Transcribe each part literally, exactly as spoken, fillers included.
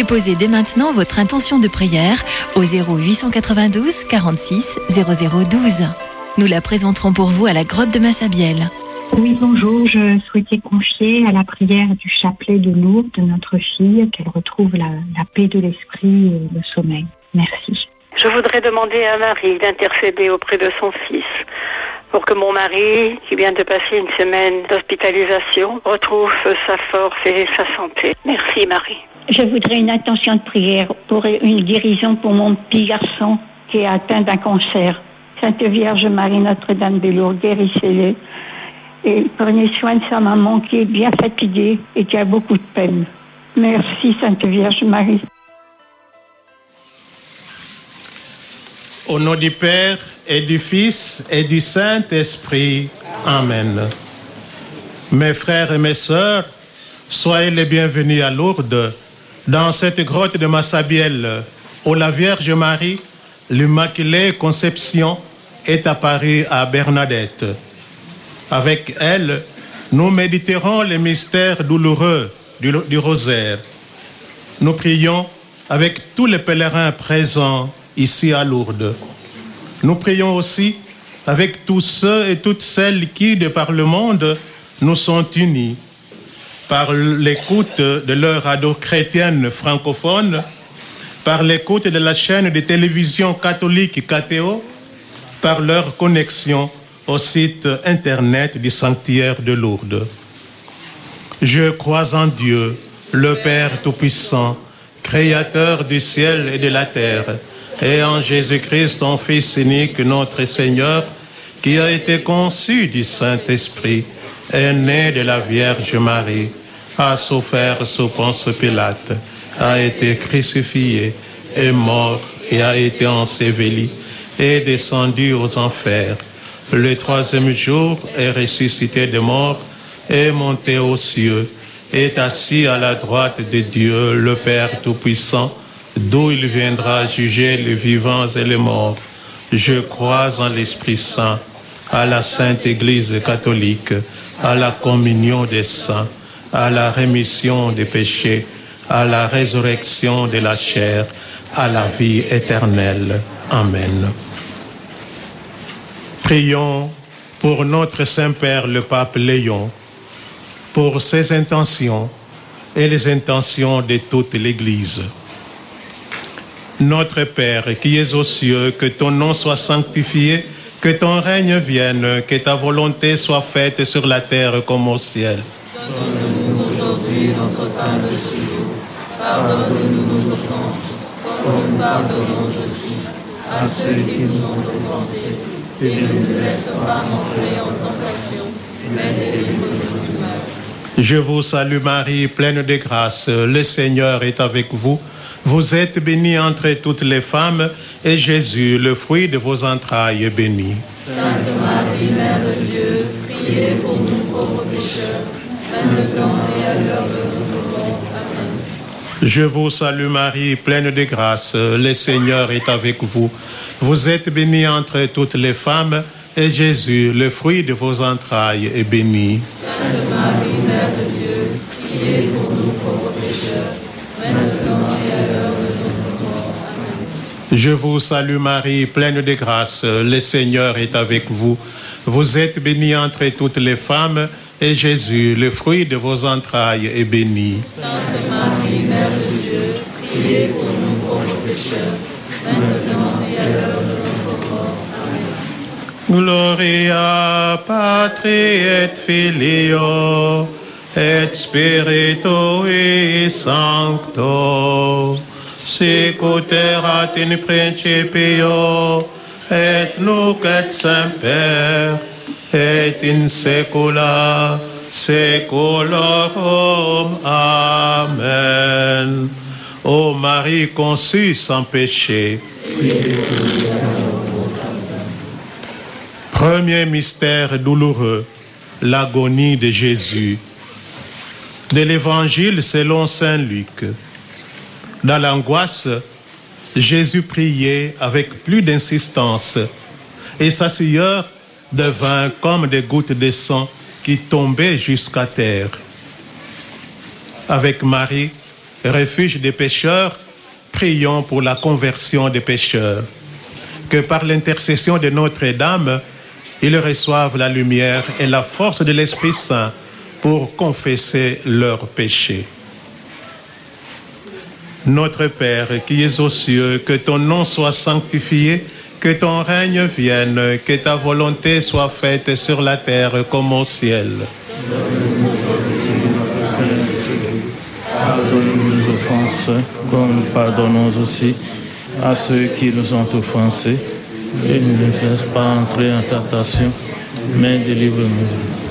Déposez dès maintenant votre intention de prière au zéro huit cent quatre-vingt-douze quarante-six zéro zéro douze. Nous la présenterons pour vous à la grotte de Massabielle. Oui, bonjour. Je souhaitais confier à la prière du chapelet de Lourdes de notre fille, qu'elle retrouve la, la paix de l'esprit et le sommeil. Merci. Je voudrais demander à Marie d'intercéder auprès de son fils pour que mon mari, qui vient de passer une semaine d'hospitalisation, retrouve sa force et sa santé. Merci Marie. Je voudrais une intention de prière pour une guérison pour mon petit garçon qui est atteint d'un cancer. Sainte Vierge Marie, Notre-Dame de Lourdes, guérissez-le. Et prenez soin de sa maman qui est bien fatiguée et qui a beaucoup de peine. Merci Sainte Vierge Marie. Au nom du Père et du Fils et du Saint-Esprit. Amen. Mes frères et mes sœurs, soyez les bienvenus à Lourdes, dans cette grotte de Massabielle, où la Vierge Marie, l'Immaculée Conception, est apparue à Bernadette. Avec elle, nous méditerons les mystères douloureux du, du rosaire. Nous prions avec tous les pèlerins présents ici à Lourdes. Nous prions aussi avec tous ceux et toutes celles qui, de par le monde, nous sont unis par l'écoute de leur radio chrétienne francophone, par l'écoute de la chaîne de télévision catholique K T O, par leur connexion au site internet du sanctuaire de Lourdes. Je crois en Dieu, le Père Tout-Puissant, Créateur du ciel et de la terre, et en Jésus-Christ, ton Fils unique, notre Seigneur, qui a été conçu du Saint-Esprit, est né de la Vierge Marie, a souffert sous Ponce Pilate, a été crucifié, est mort et a été enseveli, est descendu aux enfers. Le troisième jour est ressuscité des morts, est monté aux cieux, est assis à la droite de Dieu, le Père Tout-Puissant, d'où il viendra juger les vivants et les morts. Je crois en l'Esprit Saint, à la Sainte Église catholique, à la communion des saints, à la rémission des péchés, à la résurrection de la chair, à la vie éternelle. Amen. Prions pour notre Saint-Père le Pape Léon, pour ses intentions et les intentions de toute l'Église. Notre Père qui es aux cieux, que ton nom soit sanctifié, que ton règne vienne, que ta volonté soit faite sur la terre comme au ciel. Donne-nous aujourd'hui notre pain de ce jour. Pardonne-nous nos offenses, comme nous pardonnons aussi à ceux qui nous ont offensés. Et ne nous laisse pas entrer en tentation, mais délivre-nous du mal. Je vous salue Marie, pleine de grâce, le Seigneur est avec vous. Vous êtes bénie entre toutes les femmes, et Jésus, le fruit de vos entrailles, est béni. Sainte Marie, Mère de Dieu, priez pour nous pauvres pécheurs, maintenant et à l'heure de notre mort. Amen. Je vous salue Marie, pleine de grâce, le Seigneur est avec vous. Vous êtes bénie entre toutes les femmes, et Jésus, le fruit de vos entrailles, est béni. Sainte Marie, Mère de Dieu, priez pour nous pauvres pécheurs, maintenant et à l'heure de notre mort. Amen. Je vous salue Marie, pleine de grâce, le Seigneur est avec vous. Vous êtes bénie entre toutes les femmes, et Jésus, le fruit de vos entrailles, est béni. Sainte Marie, Mère de Dieu, priez pour nous pauvres pécheurs, maintenant et à l'heure de notre mort. Amen. Gloria Patri et Filio et Spiritui Sancto, sicut erat in principio et nunc et semper et in saecula saeculorum. Amen. Ô Marie conçue sans péché. Premier mystère douloureux, l'agonie de Jésus. De l'Évangile selon saint Luc. Dans l'angoisse, Jésus priait avec plus d'insistance, et sa sueur devint comme des gouttes de sang qui tombaient jusqu'à terre. Avec Marie, refuge des pécheurs, prions pour la conversion des pécheurs. Que par l'intercession de Notre-Dame, ils reçoivent la lumière et la force de l'Esprit Saint pour confesser leurs péchés. Notre Père qui es aux cieux, que ton nom soit sanctifié, que ton règne vienne, que ta volonté soit faite sur la terre comme au ciel. Pardonne-nous nos offenses, comme nous pardonnons aussi à ceux qui nous ont offensés. Et ne nous laisse pas entrer en tentation, mais délivre-nous.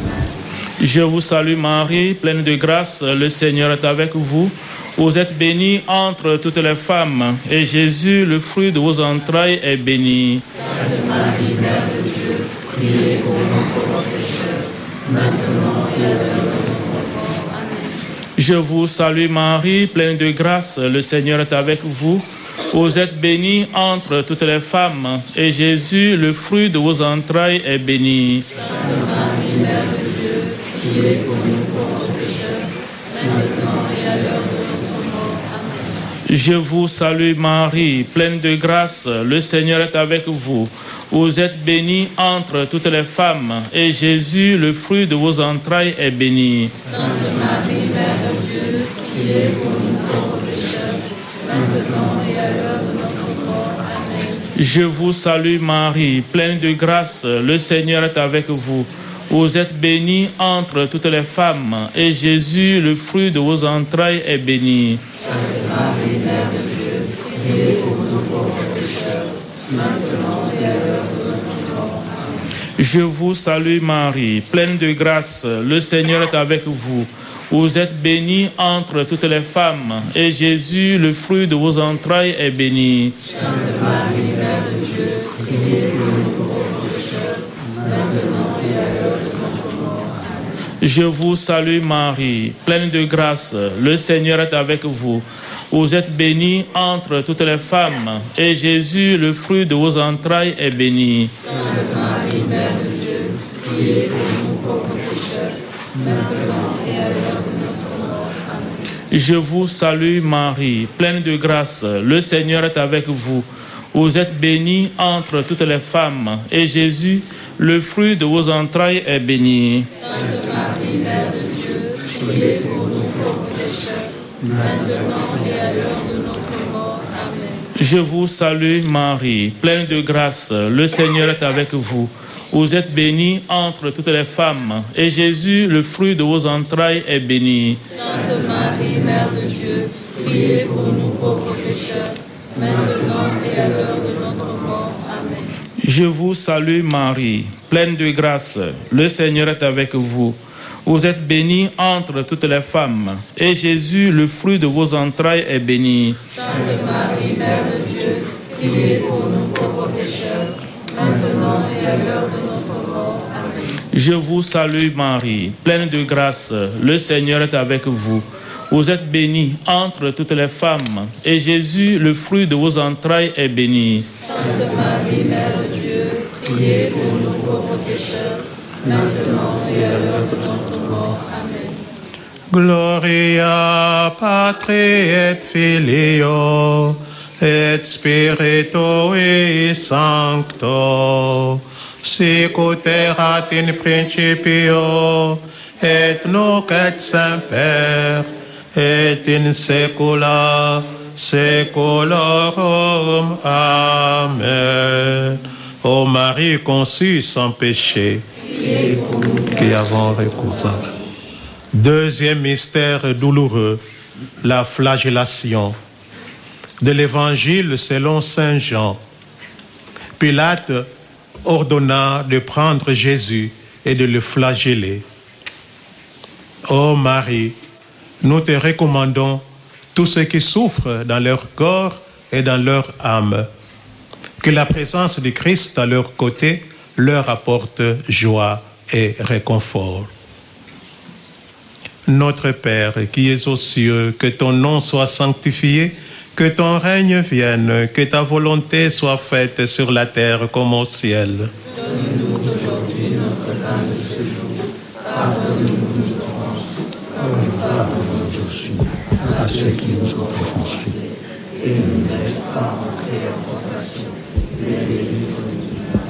Je vous salue Marie, pleine de grâce, le Seigneur est avec vous. Vous êtes bénie entre toutes les femmes, et Jésus, le fruit de vos entrailles, est béni. Sainte Marie, Mère de Dieu, priez pour nous pauvres pécheurs, maintenant et à l'heure de notre mort. Amen. Je vous salue Marie, pleine de grâce, le Seigneur est avec vous. Vous êtes bénie entre toutes les femmes, et Jésus, le fruit de vos entrailles, est béni. Sainte Marie, Mère de Dieu, priez pour nous pauvres pécheurs, maintenant et à l'heure de notre mort. Amen. Je vous salue Marie, pleine de grâce, le Seigneur est avec vous. Vous êtes bénie entre toutes les femmes, et Jésus, le fruit de vos entrailles, est béni. Sainte Marie, Mère de Dieu, priez pour nous pauvres pécheurs, maintenant et à l'heure de notre mort. Amen. Je vous salue Marie, pleine de grâce, le Seigneur est avec vous. Vous êtes bénie entre toutes les femmes, et Jésus, le fruit de vos entrailles, est béni. Sainte Marie, Mère de Dieu, priez pour nous pauvres pécheurs, maintenant et à l'heure de notre mort. Amen. Je vous salue Marie, pleine de grâce, le Seigneur est avec vous. Vous êtes bénie entre toutes les femmes, et Jésus, le fruit de vos entrailles, est béni. Sainte Marie, Mère de Dieu, priez pour nous pauvres pécheurs, maintenant et à l'heure de notre mort. Amen. Je vous salue Marie, pleine de grâce, le Seigneur est avec vous. Vous êtes bénie entre toutes les femmes, et Jésus, le fruit de vos entrailles, est béni. Sainte Marie, Mère de Dieu, priez pour nous pauvres pécheurs, maintenant et à l'heure de notre mort. Amen. Je vous salue Marie, pleine de grâce, le Seigneur est avec vous. Vous êtes bénie entre toutes les femmes, et Jésus, le fruit de vos entrailles, est béni. Sainte Marie, Mère de Dieu, priez pour nous pauvres pécheurs, maintenant et à l'heure de notre mort. Amen. Je vous salue Marie, pleine de grâce, le Seigneur est avec vous. Vous êtes bénie entre toutes les femmes, et Jésus, le fruit de vos entrailles, est béni. Sainte Marie, Mère de Dieu, priez pour nous pauvres pécheurs, maintenant et à l'heure de notre mort. Amen. Je vous salue Marie, pleine de grâce, le Seigneur est avec vous. Vous êtes bénie entre toutes les femmes, et Jésus, le fruit de vos entrailles, est béni. Sainte Marie, Mère de Dieu, priez pour nous pauvres pécheurs, maintenant et à l'heure de notre mort. Amen. Je vous salue Marie, pleine de grâce, le Seigneur est avec vous. Vous êtes bénie entre toutes les femmes, et Jésus, le fruit de vos entrailles, est béni. Sainte Marie, Mère de Dieu, priez pour nous pauvres pécheurs, maintenant et à l'heure de notre mort. Amen. Gloria Patri et Filio et Spiritui Sancto, sic ut erat in principio et nunc et semper et in saecula saeculorum. Amen. Ô Marie conçue sans péché, qui avons recours. Deuxième mystère douloureux, la flagellation. De l'Évangile selon saint Jean. Pilate ordonna de prendre Jésus et de le flageller. Ô Marie, nous te recommandons tous ceux qui souffrent dans leur corps et dans leur âme. Que la présence du Christ à leur côté leur apporte joie et réconfort. Notre Père qui es aux cieux, que ton nom soit sanctifié, que ton règne vienne, que ta volonté soit faite sur la terre comme au ciel. Donne-nous aujourd'hui notre pain de ce jour. Pardonne-nous nos offenses, comme nous pardonnons aussi à ceux qui nous ont offensés. Et ne nous laisse pas entrer en tentation, mais délivre-nous.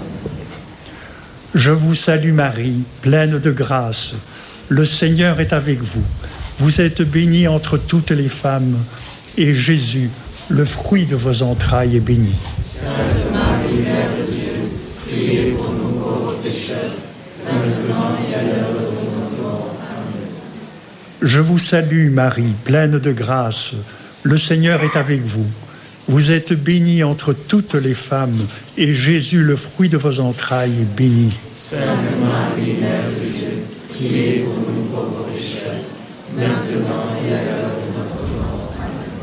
Je vous salue Marie, pleine de grâce. Le Seigneur est avec vous. Vous êtes bénie entre toutes les femmes, et Jésus, le fruit de vos entrailles, est béni. Sainte Marie, Mère de Dieu, priez pour nous pauvres pécheurs, maintenant et à l'heure de notre mort. Amen. Je vous salue Marie, pleine de grâce. Le Seigneur est avec vous. Vous êtes bénie entre toutes les femmes, et Jésus, le fruit de vos entrailles, est béni. Sainte Marie, Mère de Dieu, priez pour nous pauvres pécheurs, maintenant et à l'heure de notre mort.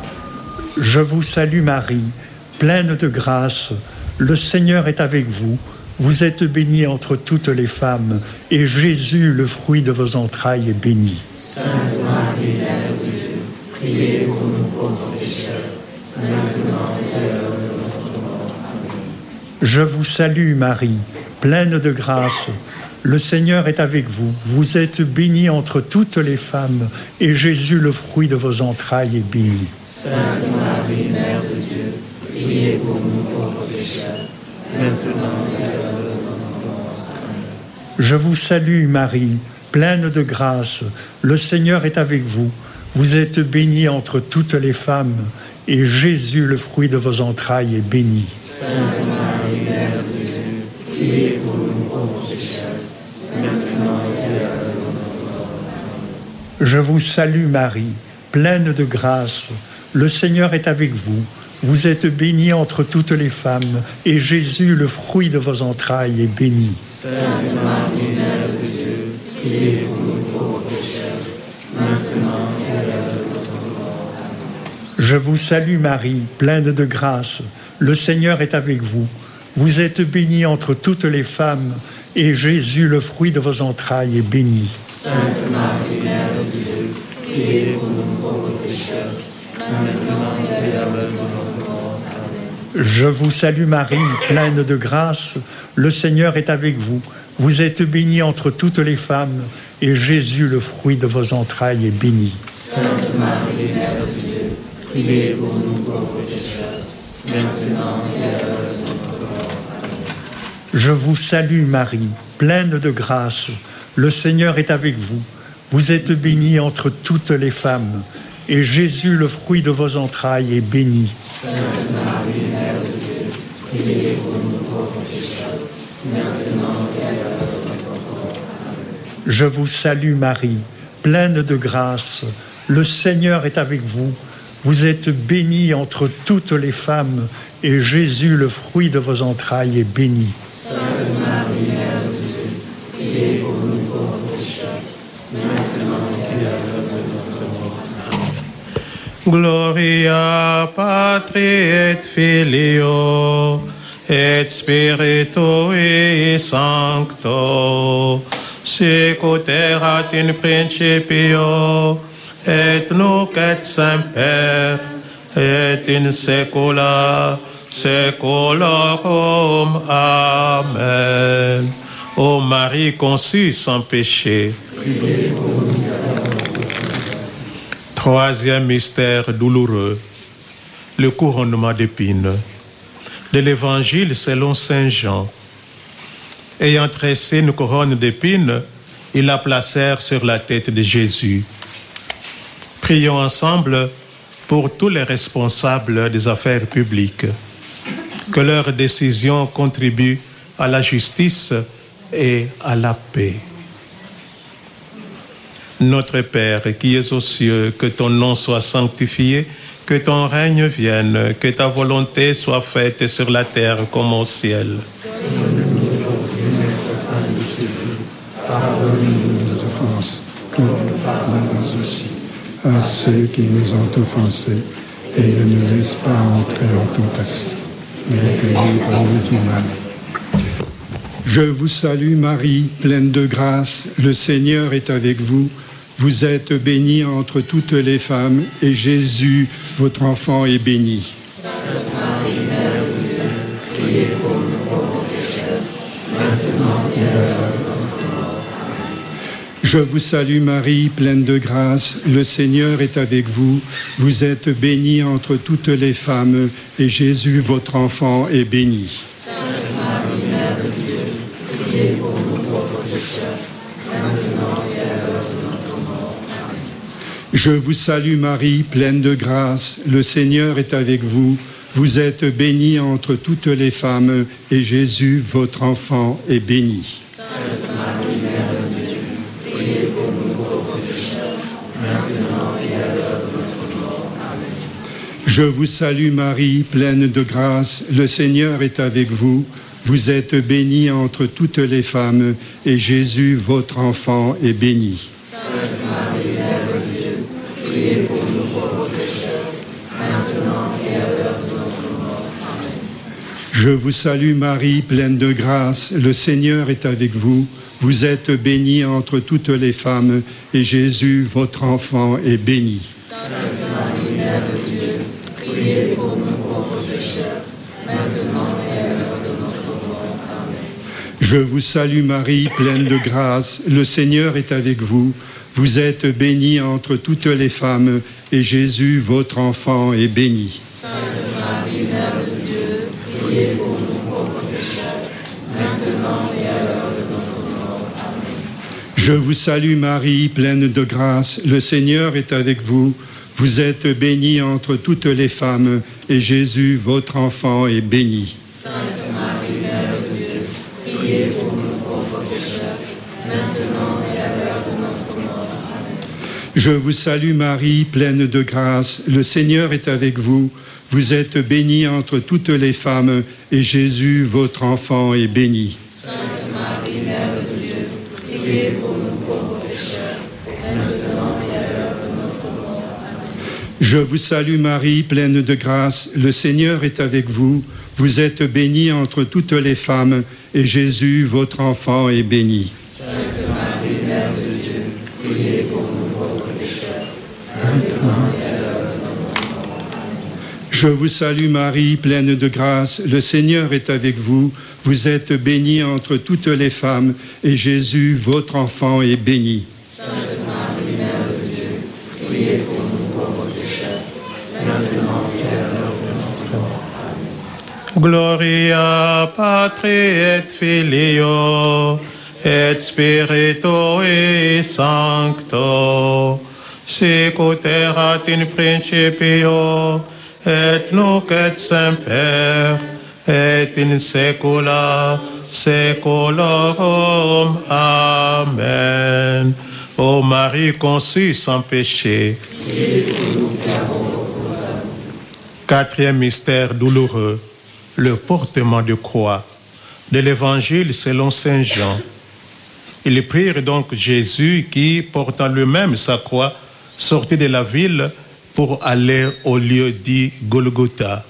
Amen. Je vous salue Marie, pleine de grâce. Le Seigneur est avec vous. Vous êtes bénie entre toutes les femmes, et Jésus, le fruit de vos entrailles, est béni. Sainte Marie, Mère de Dieu, priez pour nous pauvres pécheurs, maintenant et à l'heure de notre mort. Amen. Je vous salue Marie, pleine de grâce. Le Seigneur est avec vous. Vous êtes bénie entre toutes les femmes, et Jésus, le fruit de vos entrailles, est béni. Sainte Marie, Mère de Dieu, priez pour nous pauvres pécheurs, maintenant et à l'heure de notre mort. Amen. Je vous salue Marie, pleine de grâce. Le Seigneur est avec vous. Vous êtes bénie entre toutes les femmes, et Jésus, le fruit de vos entrailles, est béni. Sainte Marie, Mère de Dieu, priez pour nous pauvres pécheurs, maintenant et à l'heure de notre mort. Amen. Je vous salue Marie, pleine de grâce. Le Seigneur est avec vous. Vous êtes bénie entre toutes les femmes, et Jésus, le fruit de vos entrailles, est béni. Sainte Marie, Mère de Dieu, priez pour nous pauvres pécheurs, maintenant et à l'heure de notre mort. Amen. Je vous salue Marie, pleine de grâce. Le Seigneur est avec vous. Vous êtes bénie entre toutes les femmes, et Jésus, le fruit de vos entrailles, est béni. Sainte Marie, Mère de Dieu, priez pour nous pauvres pécheurs, maintenant et à l'heure de notre mort. Amen. Je vous salue Marie, pleine de grâce. Le Seigneur est avec vous. Vous êtes bénie entre toutes les femmes, et Jésus, le fruit de vos entrailles, est béni. Sainte Marie, Mère de Dieu, priez pour nous pauvres pécheurs, maintenant et à l'heure de notre mort. Amen. Je vous salue Marie, pleine de grâce. Le Seigneur est avec vous. Vous êtes bénie entre toutes les femmes, et Jésus, le fruit de vos entrailles, est béni. Sainte Marie, Mère de Dieu, priez pour nous pauvres pécheurs, maintenant et à l'heure de notre mort. Amen. Je vous salue Marie, pleine de grâce. Le Seigneur est avec vous. Vous êtes bénie entre toutes les femmes, et Jésus, le fruit de vos entrailles, est béni. Sainte Marie, Mère de Dieu, priez pour nous pauvres pécheurs, maintenant et à l'heure de notre mort. Amen. Gloria Patri et Filio et Spiritui Sancto, sicut erat in principio et nunc et semper et in saecula saeculorum. Amen. Ô Marie conçue sans péché. Troisième mystère douloureux, le couronnement d'épines. De l'Évangile selon saint Jean. Ayant tressé une couronne d'épines, ils la placèrent sur la tête de Jésus. Prions ensemble pour tous les responsables des affaires publiques, que leurs décisions contribuent à la justice et à la paix. Notre Père qui es aux cieux, que ton nom soit sanctifié, que ton règne vienne, que ta volonté soit faite sur la terre comme au ciel. Donne-nous aujourd'hui notre pain de ce jour. Pardonne-nous nos offenses, comme nous pardonnons aussi à ceux qui nous ont offensés, et ne nous laisse pas entrer en tentation, mais délivre-nous du mal. Je vous salue Marie, pleine de grâce, le Seigneur est avec vous. Vous êtes bénie entre toutes les femmes, et Jésus, votre enfant, est béni. Sainte Marie, Mère de Dieu, priez pour nous pauvres pécheurs, maintenant et à l'heure de notre mort. Je vous salue Marie, pleine de grâce, le Seigneur est avec vous. Vous êtes bénie entre toutes les femmes, et Jésus, votre enfant, est béni. Sainte Marie, Mère de Dieu, priez pour nous pauvres pécheurs, maintenant et à l'heure de notre mort. Amen. Je vous salue Marie, pleine de grâce, le Seigneur est avec vous. Vous êtes bénie entre toutes les femmes, et Jésus, votre enfant, est béni. Sainte Marie, Mère de Dieu, priez pour nous pauvres pécheurs, maintenant et à l'heure de notre mort. Amen. Je vous salue Marie, pleine de grâce, le Seigneur est avec vous. Vous êtes bénie entre toutes les femmes, et Jésus, votre enfant, est béni. Sainte Marie, Mère de Dieu, priez pour nous pauvres pécheurs, maintenant et à l'heure de notre mort. Amen. Je vous salue Marie, pleine de grâce, le Seigneur est avec vous. Vous êtes bénie entre toutes les femmes, et Jésus, votre enfant, est béni. Sainte Marie, Mère de Dieu, priez pour nous pauvres pécheurs, maintenant et à l'heure de notre mort. Amen. Je vous salue Marie, pleine de grâce, le Seigneur est avec vous. Vous êtes bénie entre toutes les femmes, et Jésus, votre enfant, est béni. Sainte Marie, Mère de Dieu, priez pour nous pauvres pécheurs, maintenant et à l'heure de notre mort. Amen. Je vous salue Marie, pleine de grâce, le Seigneur est avec vous. Vous êtes bénie entre toutes les femmes, et Jésus, votre enfant, est béni. Sainte Marie, Mère de Dieu, priez pour nous pauvres pécheurs, maintenant et à l'heure de notre mort. Amen. Je vous salue Marie, pleine de grâce, le Seigneur est avec vous. Vous êtes bénie entre toutes les femmes, et Jésus, votre enfant, est béni. Sainte Marie, Mère de Dieu, priez pour nous pauvres pécheurs, maintenant et à l'heure de notre mort. Amen. Je vous salue Marie, pleine de grâce, le Seigneur est avec vous. Vous êtes bénie entre toutes les femmes, et Jésus, votre enfant, est béni. Sainte Marie, Mère de Dieu, priez pour nous pauvres pécheurs, maintenant et à l'heure de notre mort. Amen. Je vous salue Marie, pleine de grâce, le Seigneur est avec vous. Vous êtes bénie entre toutes les femmes, et Jésus, votre enfant, est béni. Sainte Marie, Mère de Dieu, priez pour nous pauvres pécheurs, maintenant et à l'heure de notre mort. Amen. Gloria Patri et Filio et Spiritui Sancto, sicut erat in principio et nunc et semper et in saecula saeculorum. Amen. Ô Marie conçue sans péché. Quatrième mystère douloureux, le portement de croix de l'Évangile selon saint Jean. Ils prirent donc Jésus qui, portant lui-même sa croix, sortit de la ville pour aller au lieu dit Golgotha.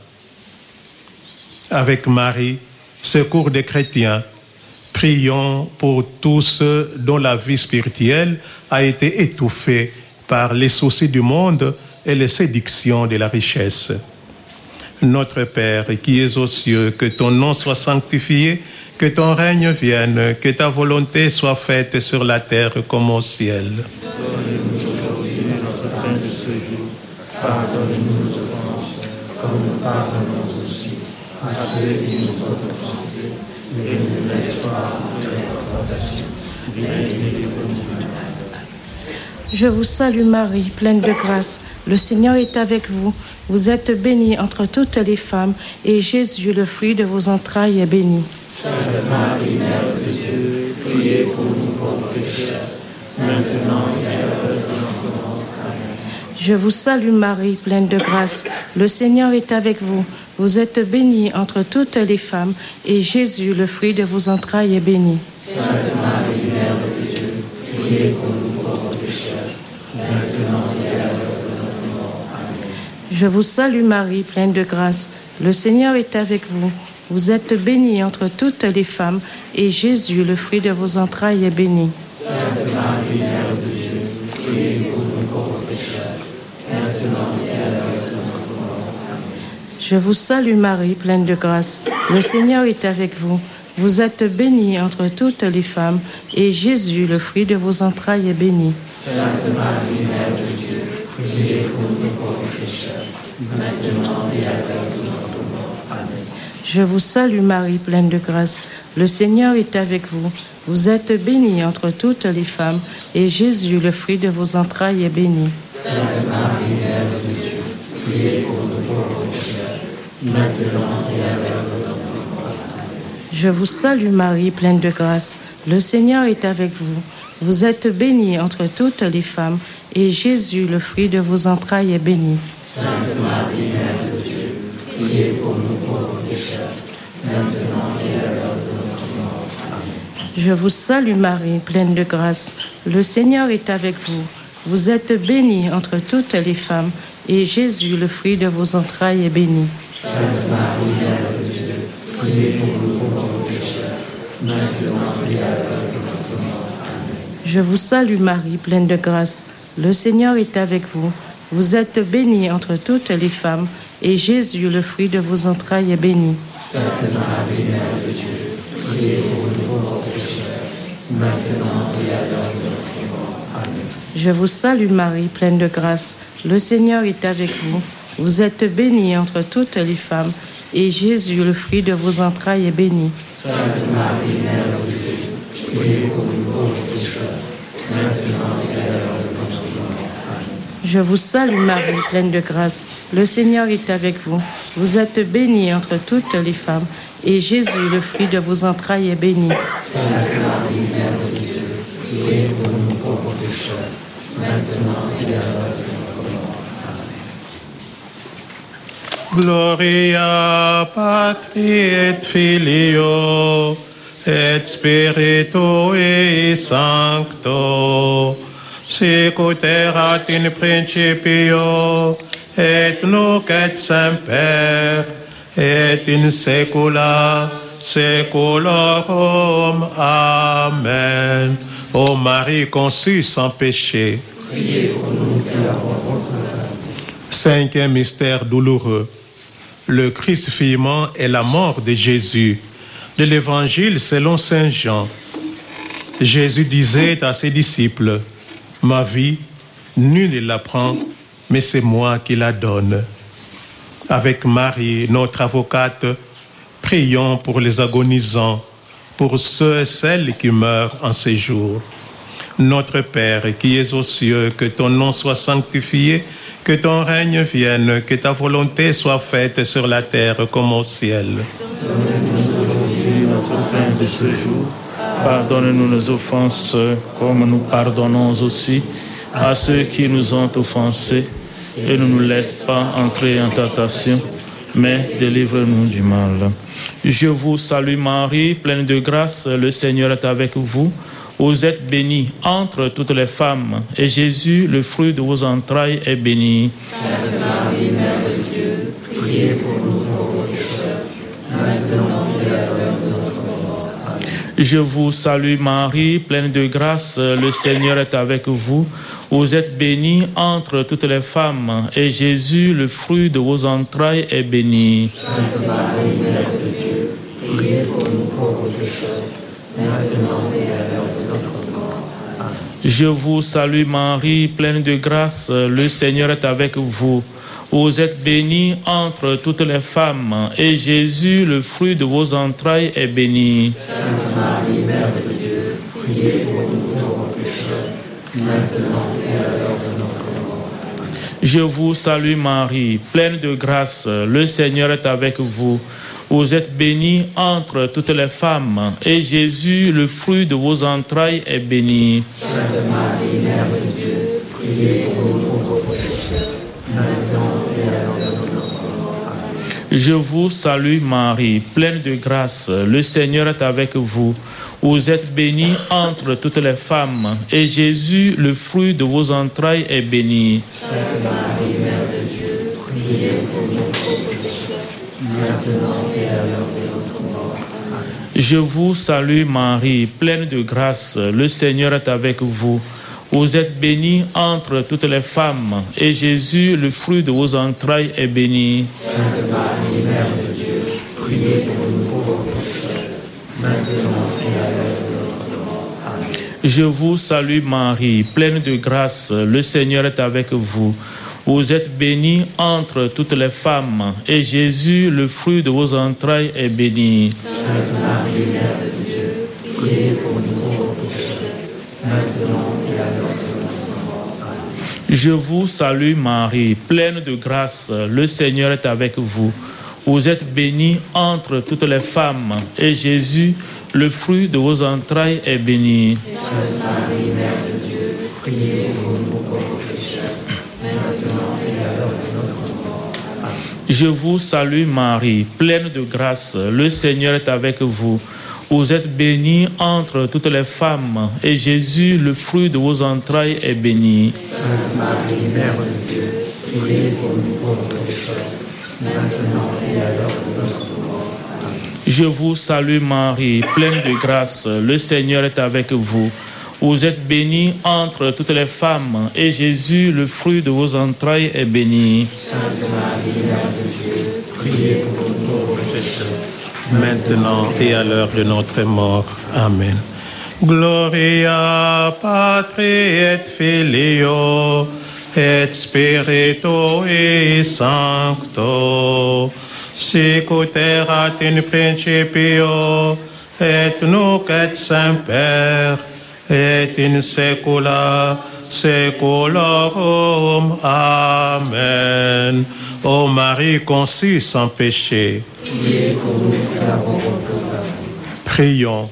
Avec Marie, secours des chrétiens, prions pour tous ceux dont la vie spirituelle a été étouffée par les soucis du monde et les séductions de la richesse. Notre Père qui es aux cieux, que ton nom soit sanctifié, que ton règne vienne, que ta volonté soit faite sur la terre comme au ciel. Donne-nous aujourd'hui notre pain de ce jour. Pardonne-nous nos offenses, comme nous pardonnons aussi à ceux qui nous ont offensés. Et ne nous laisse pas entrer en tentation, mais délivre-nous du mal. Je vous salue Marie, pleine de grâce. Le Seigneur est avec vous. Vous êtes bénie entre toutes les femmes, et Jésus, le fruit de vos entrailles, est béni. Sainte Marie, Mère de Dieu, priez pour nous pauvres pécheurs, maintenant et à l'heure de notre mort. Amen. Je vous salue Marie, pleine de grâce. Le Seigneur est avec vous. Vous êtes bénie entre toutes les femmes, et Jésus, le fruit de vos entrailles, est béni. Sainte Marie, Mère de Dieu, priez pour nous pauvres pécheurs, maintenant et à l'heure de notre mort. Amen. Je vous salue Marie, pleine de grâce. Le Seigneur est avec vous. Vous êtes bénie entre toutes les femmes, et Jésus, le fruit de vos entrailles, est béni. Sainte Marie, Mère de Dieu, priez pour nous pauvres pécheurs, maintenant et à l'heure de notre mort. Amen. Je vous salue Marie, pleine de grâce. Le Seigneur est avec vous. Vous êtes bénie entre toutes les femmes, et Jésus, le fruit de vos entrailles, est béni. Sainte Marie, Mère de Dieu, priez pour nous pauvres pécheurs, maintenant et à l'heure de notre mort. Amen. Je vous salue Marie, pleine de grâce. Le Seigneur est avec vous. Vous êtes bénie entre toutes les femmes, et Jésus, le fruit de vos entrailles, est béni. Sainte Marie, Mère de Dieu, priez pour nous pauvres pécheurs, maintenant et à l'heure de notre mort. Amen. Je vous salue Marie, pleine de grâce. Le Seigneur est avec vous. Vous êtes bénie entre toutes les femmes, et Jésus, le fruit de vos entrailles, est béni. Sainte Marie, Mère de Dieu, priez pour nous pauvres pécheurs, maintenant et à l'heure de notre mort. Amen. Je vous salue Marie, pleine de grâce. Le Seigneur est avec vous. Vous êtes bénie entre toutes les femmes, et Jésus, le fruit de vos entrailles, est béni. Sainte Marie, Mère de Dieu, priez pour nous pauvres pécheurs, maintenant et à l'heure de notre mort. Amen. Je vous salue Marie, pleine de grâce. Le Seigneur est avec vous. Vous êtes bénie entre toutes les femmes, et Jésus, le fruit de vos entrailles, est béni. Sainte Marie, Mère de Dieu, priez pour nous pauvres pécheurs, maintenant et à l'heure de notre mort. Amen. Je vous salue Marie, pleine de grâce. Le Seigneur est avec vous. Vous êtes bénie entre toutes les femmes, et Jésus, le fruit de vos entrailles, est béni. Sainte Marie, Mère de Dieu, priez pour nous pauvres pécheurs, maintenant et à l'heure de notre mort. Amen. Je vous salue Marie, pleine de grâce. Le Seigneur est avec vous. Vous êtes bénie entre toutes les femmes, et Jésus, le fruit de vos entrailles, est béni. Sainte Marie, Mère de Dieu, priez pour nous pauvres pécheurs, maintenant et à l'heure de notre mort. Amen. Gloria Patri et Filio et Spiritui Sancto, sicut erat in principio et nunc et semper et in saecula saeculorum. Amen. Ô Marie conçue sans péché. Priez pour nous qui l'avons reconnaissance. Cinquième mystère douloureux, le crucifixion et la mort de Jésus. De l'Évangile selon saint Jean. Jésus disait à ses disciples, « Ma vie, nul ne la prend, mais c'est moi qui la donne. » Avec Marie, notre avocate, prions pour les agonisants, pour ceux et celles qui meurent en ces jours. Notre Père qui es aux cieux, que ton nom soit sanctifié, que ton règne vienne, que ta volonté soit faite sur la terre comme au ciel. Donne-nous aujourd'hui notre pain de ce jour. Pardonne-nous nos offenses, comme nous pardonnons aussi à ceux qui nous ont offensés. Et ne nous laisse pas entrer en tentation, mais délivre-nous du mal. Je vous salue Marie, pleine de grâce, le Seigneur est avec vous. Vous êtes bénie entre toutes les femmes, et Jésus, le fruit de vos entrailles, est béni. Sainte Marie, Mère de Dieu, priez pour nous pauvres pécheurs, maintenant et à l'heure de notre mort. Amen. Je vous salue Marie, pleine de grâce, le Seigneur est avec vous. Vous êtes bénie entre toutes les femmes, et Jésus, le fruit de vos entrailles, est béni. Sainte Marie, Mère de Dieu, priez pour nous pauvres pécheurs, maintenant et à l'heure de notre mort. Amen. Je vous salue Marie, pleine de grâce, le Seigneur est avec vous. Vous êtes bénie entre toutes les femmes, et Jésus, le fruit de vos entrailles, est béni. Sainte Marie, Mère de Dieu, priez pour nous pauvres pécheurs, maintenant et à l'heure de notre mort. Amen. Je vous salue Marie, pleine de grâce, le Seigneur est avec vous. Vous êtes bénie entre toutes les femmes, et Jésus, le fruit de vos entrailles, est béni. Sainte Marie, Mère de Dieu, priez pour nous pauvres pécheurs, maintenant et à l'heure de notre mort. Amen. Je vous salue Marie, pleine de grâce, le Seigneur est avec vous. Vous êtes bénie entre toutes les femmes, et Jésus, le fruit de vos entrailles, est béni. Sainte Marie, Mère de Dieu, priez pour nous pauvres pécheurs, maintenant et à l'heure de notre mort. Amen. Je vous salue Marie, pleine de grâce, le Seigneur est avec vous. Vous êtes bénie entre toutes les femmes, et Jésus, le fruit de vos entrailles, est béni. Sainte Marie, Mère de Dieu, priez pour nous pauvres pécheurs, maintenant et à l'heure de notre mort. Amen. Je vous salue Marie, pleine de grâce, le Seigneur est avec vous. Vous êtes bénie entre toutes les femmes, et Jésus, le fruit de vos entrailles, est béni. Sainte Marie, Mère de Dieu, priez pour nous pauvres pécheurs, maintenant et à l'heure de notre mort. Amen. Je vous salue Marie, pleine de grâce, le Seigneur est avec vous. Vous êtes bénie entre toutes les femmes, et Jésus, le fruit de vos entrailles, est béni. Sainte Marie, Mère de Dieu, priez pour nous pauvres pécheurs, maintenant et à l'heure de notre mort. Amen. Je vous salue Marie, pleine de grâce, le Seigneur est avec vous. Vous êtes bénie entre toutes les femmes, et Jésus, le fruit de vos entrailles, est béni. Sainte Marie, Mère de Dieu, priez pour nous pauvres pécheurs, maintenant et à l'heure de notre mort. Amen. Je vous salue Marie, pleine de grâce, le Seigneur est avec vous. Vous êtes bénie entre toutes les femmes, et Jésus, le fruit de vos entrailles, est béni. Sainte Marie, Mère de Dieu, priez pour nous pauvres pécheurs, maintenant et à l'heure de notre mort. Amen. Gloria Patri et Filio et Spiritui Sancto, sicut erat in principio et nunc et semper et in saecula saeculorum. Amen. Ô Marie conçue sans péché, priez pour nous qui avons recours à vous. prions.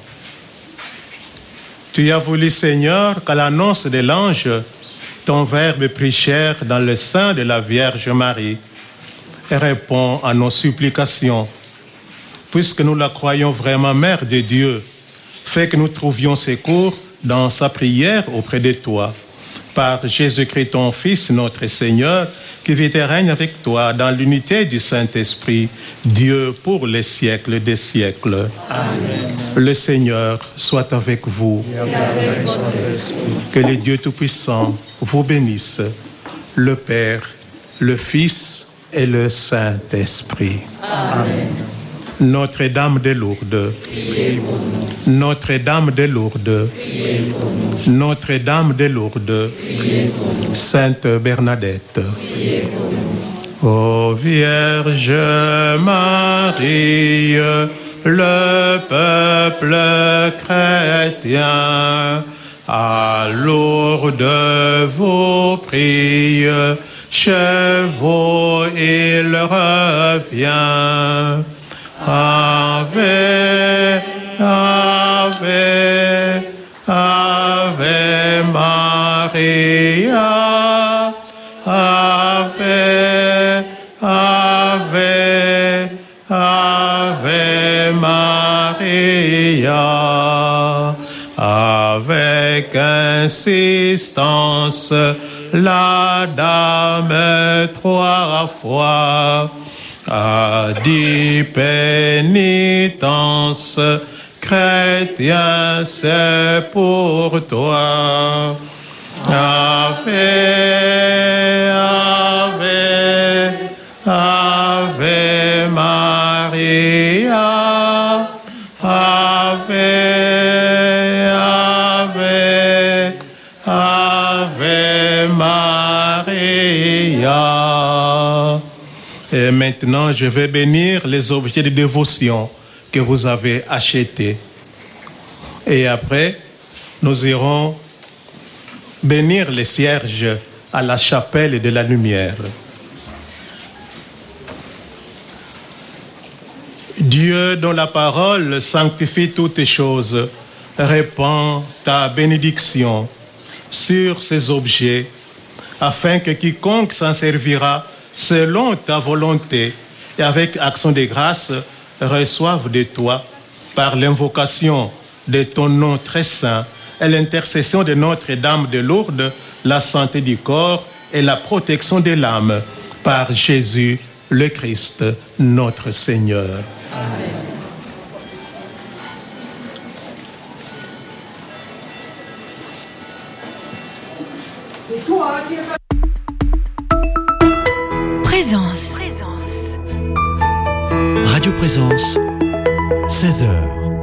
Tu as voulu, Seigneur, qu'à l'annonce de l'ange, ton Verbe prit chair dans le sein de la Vierge Marie, et réponds à nos supplications. Puisque nous la croyons vraiment Mère de Dieu, fais que nous trouvions secours dans sa prière auprès de toi. Par Jésus-Christ, ton Fils, notre Seigneur, qui vit et règne avec toi dans l'unité du Saint-Esprit, Dieu pour les siècles des siècles. Amen. Le Seigneur soit avec vous. Que le Dieu Tout-Puissant vous bénisse, le Père, le Fils et le Saint-Esprit. Amen. Notre-Dame de Lourdes, Priez pour nous. Notre-Dame de Lourdes, Priez pour nous. Notre-Dame de Lourdes, Priez pour nous. Sainte Bernadette. Priez pour nous. Ô Vierge Marie, le peuple chrétien, à Lourdes vous prie, chez vous il revient. Ave, Ave, Ave Maria, Ave, Ave, Ave Maria. Avec insistance, la dame trois fois a dit pénitence, chrétien, c'est pour toi. Ave, Ave, Ave Maria, Ave, Ave, Ave Maria. Et maintenant, je vais bénir les objets de dévotion que vous avez achetés. Et après, nous irons bénir les cierges à la chapelle de la lumière. Dieu, dont la parole sanctifie toutes choses, répand ta bénédiction sur ces objets, afin que quiconque s'en servira selon ta volonté et avec action de grâce reçoive de toi, par l'invocation de ton nom très saint et l'intercession de Notre-Dame de Lourdes, la santé du corps et la protection de l'âme, par Jésus le Christ, notre Seigneur. Amen. Présence. Radio Présence, seize heures.